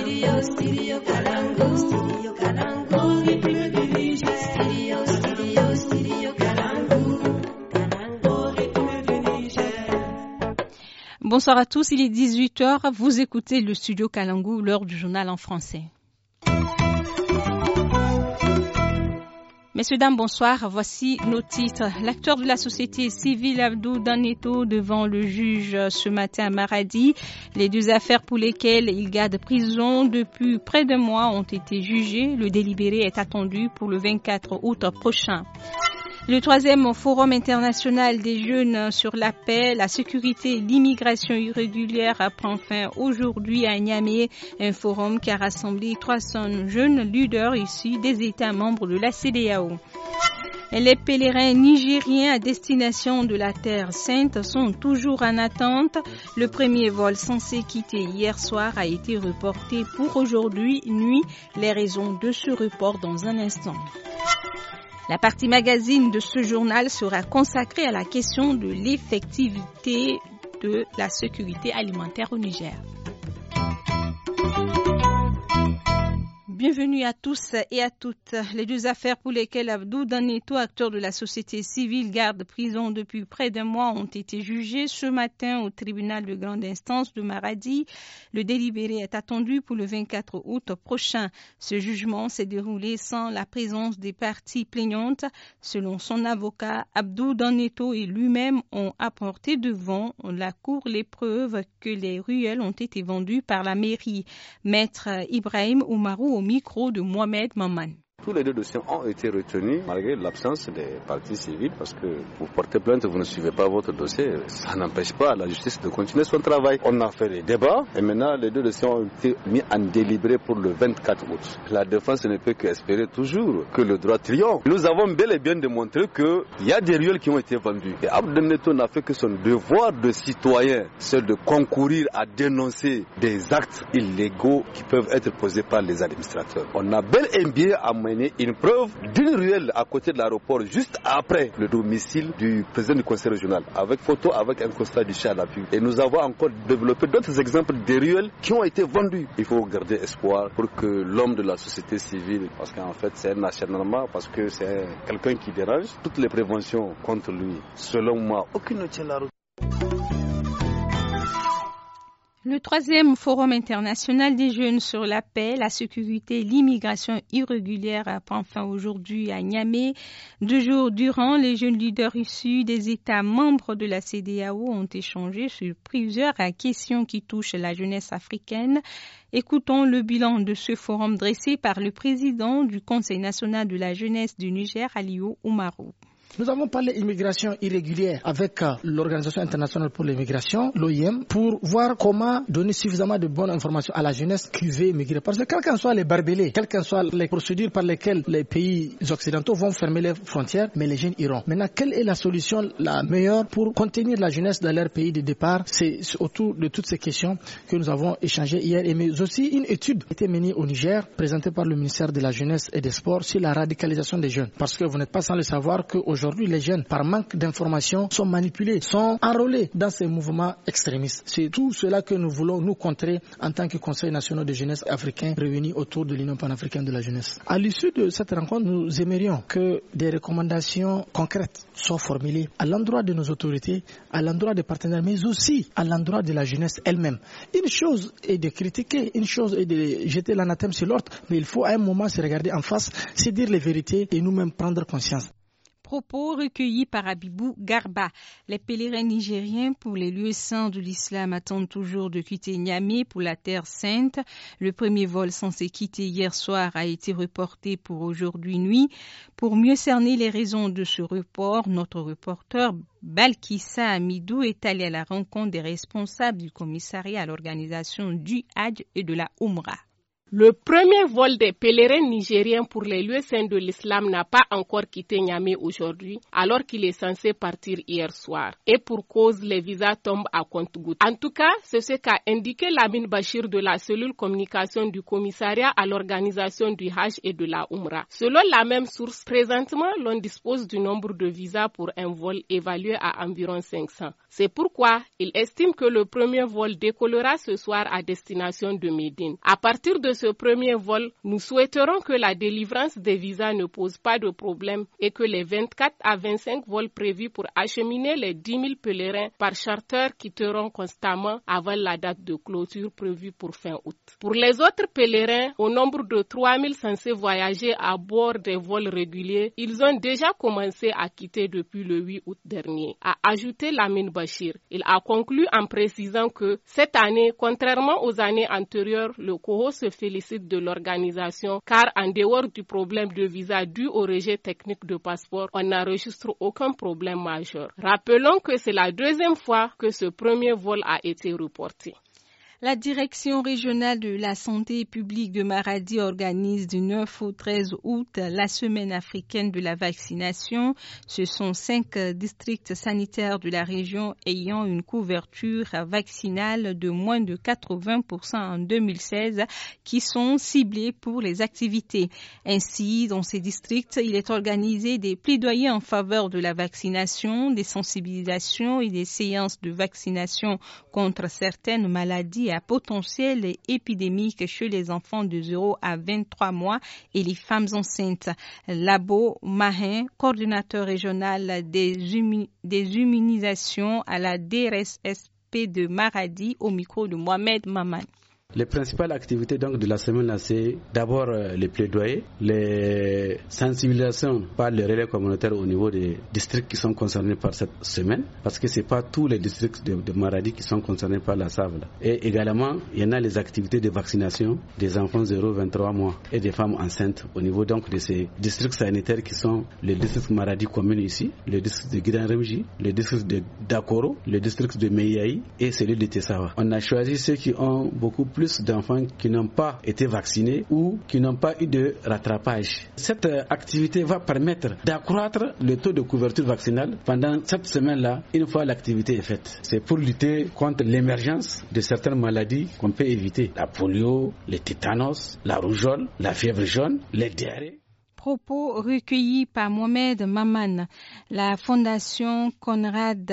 Bonsoir à tous, il est 18h, vous écoutez le studio Kalangu, l'heure du journal en français. Messieurs, dames, bonsoir. Voici nos titres. L'acteur de la société civile Abdou Danneto devant le juge ce matin à Maradi. Les deux affaires pour lesquelles il garde prison depuis près d'un mois ont été jugées. Le délibéré est attendu pour le 24 août prochain. Le troisième forum international des jeunes sur la paix, la sécurité et l'immigration irrégulière prend fin aujourd'hui à Niamey, un forum qui a rassemblé 300 jeunes leaders issus des États membres de la CEDEAO. Les pèlerins nigériens à destination de la Terre Sainte sont toujours en attente. Le premier vol censé quitter hier soir a été reporté pour aujourd'hui nuit. Les raisons de ce report dans un instant. La partie magazine de ce journal sera consacrée à la question de l'effectivité de la sécurité alimentaire au Niger. Bienvenue à tous et à toutes. Les deux affaires pour lesquelles Abdou Danneto, acteur de la société civile, garde prison depuis près d'un mois, ont été jugées ce matin au tribunal de grande instance de Maradi. Le délibéré est attendu pour le 24 août prochain. Ce jugement s'est déroulé sans la présence des parties plaignantes. Selon son avocat, Abdou Danneto et lui-même ont apporté devant la cour les preuves que les ruelles ont été vendues par la mairie. Maître Ibrahim Oumarou au micro de Mohamed Maman. Tous les deux dossiers ont été retenus malgré l'absence des parties civiles parce que vous portez plainte, vous ne suivez pas votre dossier. Ça n'empêche pas la justice de continuer son travail. On a fait des débats et maintenant les deux dossiers ont été mis en délibéré pour le 24 août. La défense ne peut qu'espérer toujours que le droit triomphe. Nous avons bel et bien démontré qu'il y a des ruelles qui ont été vendues. Et Abdou Danneto n'a fait que son devoir de citoyen, c'est de concourir à dénoncer des actes illégaux qui peuvent être posés par les administrateurs. On a bel et bien amené une preuve d'une ruelle à côté de l'aéroport juste après le domicile du président du conseil régional avec photo, avec un constat du chat à l'appui. Et nous avons encore développé d'autres exemples de ruelles qui ont été vendues. Il faut garder espoir pour que l'homme de la société civile, parce qu'en fait c'est un acharnement, parce que c'est quelqu'un qui dérange, toutes les préventions contre lui, selon moi, aucune ne tient la route. Le troisième forum international des jeunes sur la paix, la sécurité et l'immigration irrégulière prend fin aujourd'hui à Niamey. 2 jours durant, les jeunes leaders issus des États membres de la CEDEAO ont échangé sur plusieurs questions qui touchent la jeunesse africaine. Écoutons le bilan de ce forum dressé par le président du Conseil national de la jeunesse du Niger, Aliou Oumarou. Nous avons parlé immigration irrégulière avec l'Organisation internationale pour l'immigration, l'OIM, pour voir comment donner suffisamment de bonnes informations à la jeunesse qui veut immigrer. Parce que quels qu'en soient les barbelés, quelles qu'en soient les procédures par lesquelles les pays occidentaux vont fermer les frontières, mais les jeunes iront. Maintenant, quelle est la solution la meilleure pour contenir la jeunesse dans leur pays de départ? C'est autour de toutes ces questions que nous avons échangé hier. Mais aussi une étude a été menée au Niger, présentée par le ministère de la Jeunesse et des Sports sur la radicalisation des jeunes. Parce que vous n'êtes pas sans le savoir qu'aujourd'hui, les jeunes, par manque d'informations, sont manipulés, sont enrôlés dans ces mouvements extrémistes. C'est tout cela que nous voulons nous contrer en tant que Conseil national de jeunesse africain réuni autour de l'Union panafricaine de la jeunesse. À l'issue de cette rencontre, nous aimerions que des recommandations concrètes soient formulées à l'endroit de nos autorités, à l'endroit des partenaires, mais aussi à l'endroit de la jeunesse elle-même. Une chose est de critiquer, une chose est de jeter l'anathème sur l'autre, mais il faut à un moment se regarder en face, se dire les vérités et nous-mêmes prendre conscience. Propos recueillis par Abibou Garba. Les pèlerins nigériens pour les lieux saints de l'islam attendent toujours de quitter Niamey pour la Terre Sainte. Le premier vol censé quitter hier soir a été reporté pour aujourd'hui nuit. Pour mieux cerner les raisons de ce report, notre reporter Balkissa Amidou est allé à la rencontre des responsables du commissariat à l'organisation du Hajj et de la Oumra. Le premier vol des pèlerins nigériens pour les lieux saints de l'islam n'a pas encore quitté Niamey aujourd'hui, alors qu'il est censé partir hier soir. Et pour cause, les visas tombent à compte-gouttes. En tout cas, c'est ce qu'a indiqué Lamine Bachir de la cellule communication du commissariat à l'organisation du Hajj et de la Umrah. Selon la même source, présentement, l'on dispose du nombre de visas pour un vol évalué à environ 500. C'est pourquoi il estime que le premier vol décollera ce soir à destination de Médine. À partir de ce premier vol, nous souhaiterons que la délivrance des visas ne pose pas de problème et que les 24 à 25 vols prévus pour acheminer les 10 000 pèlerins par charter quitteront constamment avant la date de clôture prévue pour fin août. Pour les autres pèlerins, au nombre de 3 000 censés voyager à bord des vols réguliers, ils ont déjà commencé à quitter depuis le 8 août dernier, a ajouté Lamine Bachir. Il a conclu en précisant que cette année, contrairement aux années antérieures, le COHO se félicite de l'organisation car en dehors du problème de visa dû au rejet technique de passeport, on n'enregistre aucun problème majeur. Rappelons que c'est la deuxième fois que ce premier vol a été reporté. La direction régionale de la santé publique de Maradi organise du 9 au 13 août la semaine africaine de la vaccination. Ce sont 5 districts sanitaires de la région ayant une couverture vaccinale de moins de 80% en 2016 qui sont ciblés pour les activités. Ainsi, dans ces districts, il est organisé des plaidoyers en faveur de la vaccination, des sensibilisations et des séances de vaccination contre certaines maladies à potentiel épidémique chez les enfants de 0 à 23 mois et les femmes enceintes. Labo Mahin, coordinateur régional des immunisations à la DRSSP de Maradi, au micro de Mohamed Maman. Les principales activités donc de la semaine, c'est d'abord les plaidoyers, les sensibilisations par les relais communautaires au niveau des districts qui sont concernés par cette semaine, parce que c'est pas tous les districts de Maradi qui sont concernés par la SAV. Et également, il y en a les activités de vaccination des enfants 0-23 mois et des femmes enceintes au niveau donc de ces districts sanitaires qui sont le district Maradi commune ici, le district de Guidan-Remji, le district de Dakoro, le district de Meyaï et celui de Tessawa. On a choisi ceux qui ont beaucoup plus d'enfants qui n'ont pas été vaccinés ou qui n'ont pas eu de rattrapage. Cette activité va permettre d'accroître le taux de couverture vaccinale pendant cette semaine-là, une fois l'activité est faite. C'est pour lutter contre l'émergence de certaines maladies qu'on peut éviter. La polio, le tétanos, la rougeole, la fièvre jaune, les diarrhées. Propos recueillis par Mohamed Maman. La fondation Konrad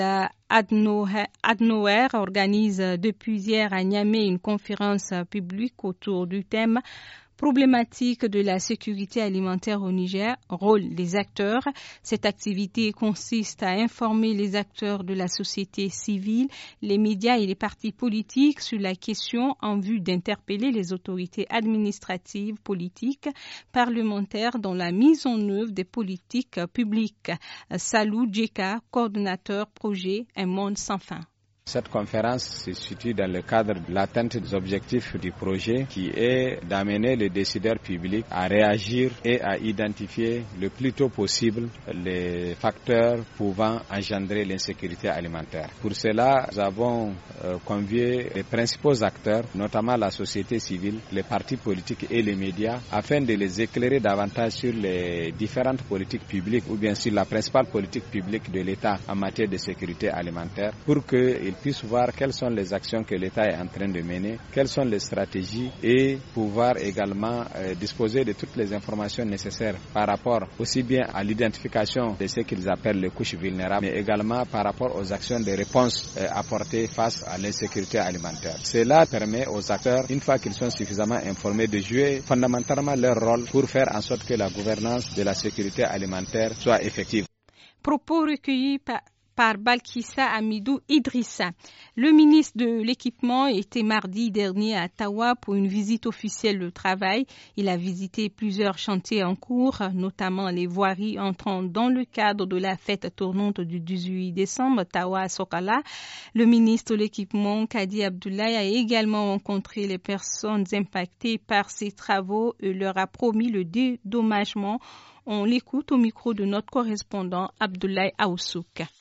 Adenauer organise depuis hier à Niamey une conférence publique autour du thème problématique de la sécurité alimentaire au Niger, rôle des acteurs. Cette activité consiste à informer les acteurs de la société civile, les médias et les partis politiques sur la question en vue d'interpeller les autorités administratives, politiques, parlementaires dans la mise en œuvre des politiques publiques. Salou Djeka, coordonnateur projet Un monde sans fin. Cette conférence se situe dans le cadre de l'atteinte des objectifs du projet qui est d'amener les décideurs publics à réagir et à identifier le plus tôt possible les facteurs pouvant engendrer l'insécurité alimentaire. Pour cela, nous avons convié les principaux acteurs, notamment la société civile, les partis politiques et les médias, afin de les éclairer davantage sur les différentes politiques publiques ou bien sur la principale politique publique de l'État en matière de sécurité alimentaire pour qu'ils puissent voir quelles sont les actions que l'État est en train de mener, quelles sont les stratégies et pouvoir également disposer de toutes les informations nécessaires par rapport aussi bien à l'identification de ce qu'ils appellent les couches vulnérables, mais également par rapport aux actions de réponse apportées face à l'insécurité alimentaire. Cela permet aux acteurs, une fois qu'ils sont suffisamment informés, de jouer fondamentalement leur rôle pour faire en sorte que la gouvernance de la sécurité alimentaire soit effective. Propos recueillis par Balkissa Amidou Idrissa. Le ministre de l'Équipement était mardi dernier à Tawa pour une visite officielle de travail. Il a visité plusieurs chantiers en cours, notamment les voiries entrant dans le cadre de la fête tournante du 18 décembre, Tawa Sokala. Le ministre de l'Équipement, Kadi Abdoulaye, a également rencontré les personnes impactées par ces travaux et leur a promis le dédommagement. On l'écoute au micro de notre correspondant Abdoulaye Aoussouk.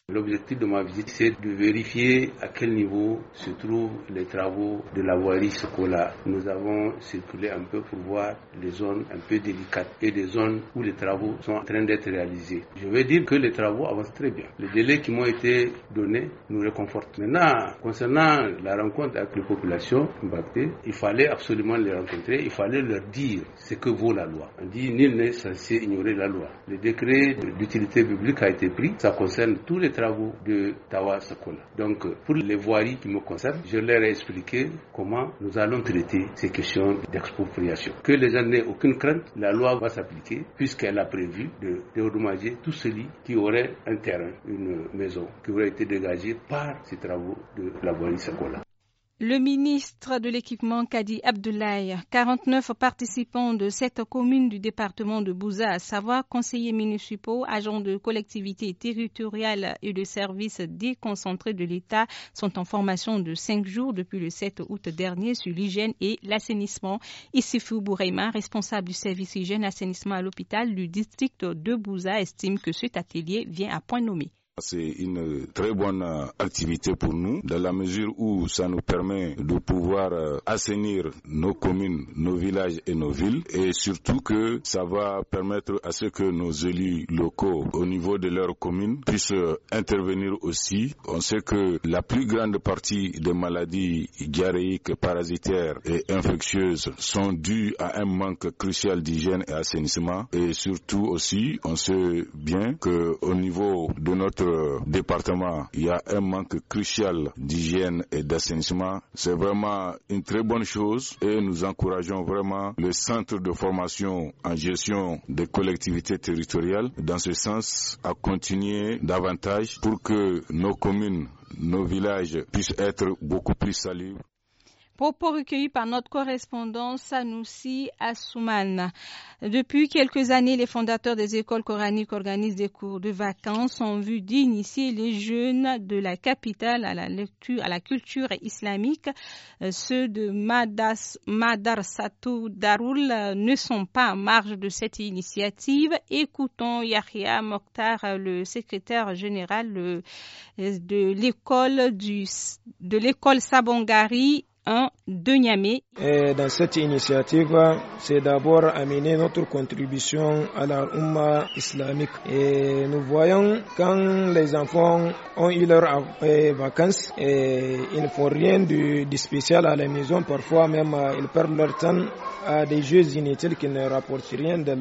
L'objectif de ma visite, c'est de vérifier à quel niveau se trouvent les travaux de la voirie Sokola. Nous avons circulé un peu pour voir les zones un peu délicates et des zones où les travaux sont en train d'être réalisés. Je veux dire que les travaux avancent très bien. Les délais qui m'ont été donnés nous réconfortent. Maintenant, concernant la rencontre avec les populations impactées, il fallait absolument les rencontrer, il fallait leur dire ce que vaut la loi. On dit nul n'est censé ignorer la loi. Le décret d'utilité publique a été pris, ça concerne tous les travaux de Tawa Sokola. Donc, pour les voiries qui me concernent, je leur ai expliqué comment nous allons traiter ces questions d'expropriation. Que les gens n'aient aucune crainte, la loi va s'appliquer puisqu'elle a prévu de dédommager tout celui qui aurait un terrain, une maison, qui aurait été dégagée par ces travaux de la voirie Sokola. Le ministre de l'Équipement Kadi Abdoulaye, 49 participants de 7 communes du département de Bouza, à savoir conseillers municipaux, agents de collectivités territoriales et de services déconcentrés de l'État, sont en formation de 5 jours depuis le 7 août dernier sur l'hygiène et l'assainissement. Issifou Bouraima, responsable du service hygiène et assainissement à l'hôpital du district de Bouza, estime que cet atelier vient à point nommé. C'est une très bonne activité pour nous, dans la mesure où ça nous permet de pouvoir assainir nos communes, nos villages et nos villes, et surtout que ça va permettre à ce que nos élus locaux au niveau de leurs communes puissent intervenir aussi. On sait que la plus grande partie des maladies diarrhéiques, parasitaires et infectieuses sont dues à un manque crucial d'hygiène et assainissement, et surtout aussi on sait bien qu'au niveau de notre département, il y a un manque crucial d'hygiène et d'assainissement. C'est vraiment une très bonne chose et nous encourageons vraiment le centre de formation en gestion des collectivités territoriales dans ce sens à continuer davantage pour que nos communes, nos villages puissent être beaucoup plus salubres. Propos recueillis par notre correspondant Sanoussi Assouman. Depuis quelques années, les fondateurs des écoles coraniques organisent des cours de vacances en vue d'initier les jeunes de la capitale à la lecture, à la culture islamique. Ceux de Madarsatou Darul ne sont pas en marge de cette initiative. Écoutons Yahya Mokhtar, le secrétaire général de l'école Sabongari de Niamey. Dans cette initiative, c'est d'abord amener notre contribution à la Oumma islamique. Et nous voyons quand les enfants ont eu leurs vacances, ils ne font rien de spécial à la maison. Parfois même, ils perdent leur temps à des jeux inutiles qui ne rapportent rien de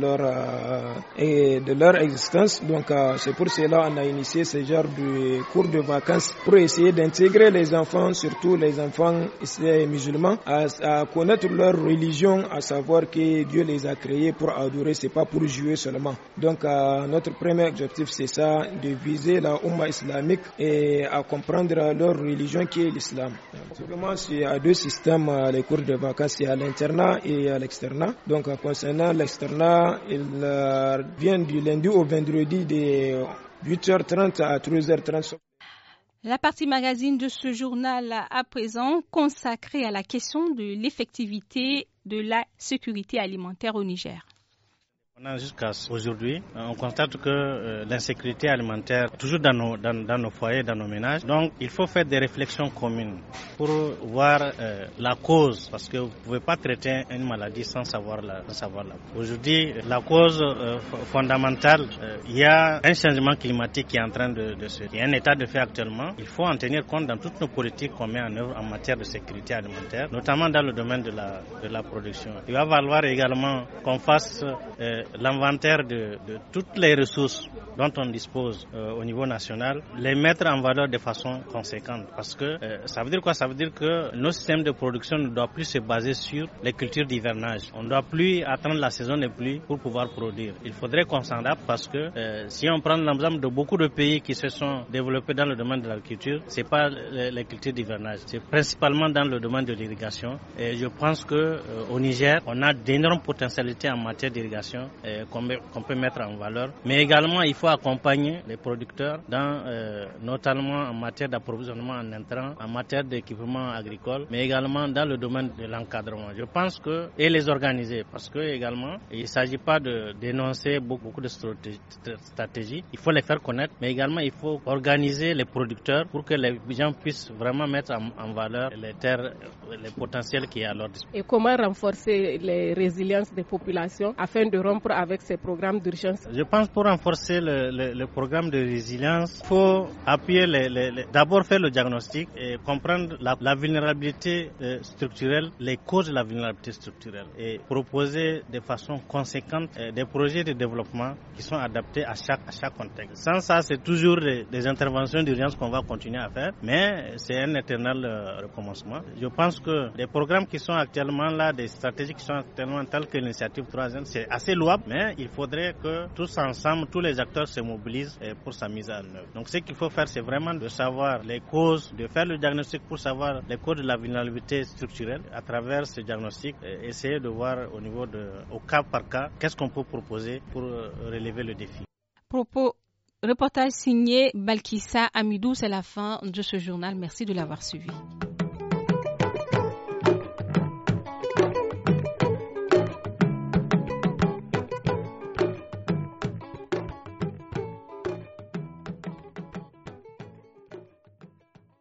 leur existence. Donc c'est pour cela qu'on a initié ce genre de cours de vacances pour essayer d'intégrer les enfants, surtout les enfants musulmans, à connaître leur religion, à savoir que Dieu les a créés pour adorer, c'est pas pour jouer seulement. Donc notre premier objectif c'est ça, de viser la Oumma islamique et à comprendre leur religion qui est l'islam. Vraiment c'est à deux systèmes les cours de vacances, c'est à l'internat et à l'externat. Donc concernant l'externat, il vient du lundi au vendredi de 8h30 à 13h30. La partie magazine de ce journal à présent consacrée à la question de l'effectivité de la sécurité alimentaire au Niger. Jusqu'à aujourd'hui, on constate que l'insécurité alimentaire est toujours dans nos foyers, dans nos ménages. Donc, il faut faire des réflexions communes pour voir la cause, parce que vous ne pouvez pas traiter une maladie sans savoir la cause. Aujourd'hui, la cause fondamentale, il y a un changement climatique qui est en train de se... Il y a un état de fait actuellement. Il faut en tenir compte dans toutes nos politiques qu'on met en œuvre en matière de sécurité alimentaire, notamment dans le domaine de la production. Il va falloir également qu'on fasse l'inventaire de toutes les ressources dont on dispose au niveau national, les mettre en valeur de façon conséquente. Parce que ça veut dire quoi? Ça veut dire que nos systèmes de production ne doivent plus se baser sur les cultures d'hivernage. On ne doit plus attendre la saison des pluies pour pouvoir produire. Il faudrait qu'on s'adapte parce que si on prend l'exemple de beaucoup de pays qui se sont développés dans le domaine de l'agriculture, c'est pas les cultures d'hivernage, c'est principalement dans le domaine de l'irrigation. Et je pense que au Niger, on a d'énormes potentialités en matière d'irrigation qu'on peut mettre en valeur. Mais également, il faut faut accompagner les producteurs dans, notamment en matière d'approvisionnement en intrants, en matière d'équipement agricole, mais également dans le domaine de l'encadrement. Je pense que, et les organiser, parce que également, il ne s'agit pas de dénoncer beaucoup de stratégies, il faut les faire connaître, mais également il faut organiser les producteurs pour que les gens puissent vraiment mettre en valeur les terres, les potentiels qui y a à leur disposition. Et comment renforcer les résiliences des populations afin de rompre avec ces programmes d'urgence? Je pense pour renforcer le programme de résilience, il faut appuyer d'abord faire le diagnostic et comprendre la vulnérabilité structurelle, les causes de la vulnérabilité structurelle et proposer de façon conséquente des projets de développement qui sont adaptés à chaque contexte. Sans ça, c'est toujours des interventions d'urgence qu'on va continuer à faire, mais c'est un éternel recommencement. Je pense que les programmes qui sont actuellement là, des stratégies qui sont actuellement telles que l'initiative 3N, c'est assez louable, mais il faudrait que tous ensemble, tous les acteurs se mobilisent pour sa mise en œuvre. Donc ce qu'il faut faire, c'est vraiment de savoir les causes, de faire le diagnostic pour savoir les causes de la vulnérabilité structurelle. À travers ce diagnostic, essayer de voir au cas par cas, qu'est-ce qu'on peut proposer pour relever le défi. Reportage signé Balkissa Amidou, c'est la fin de ce journal. Merci de l'avoir suivi.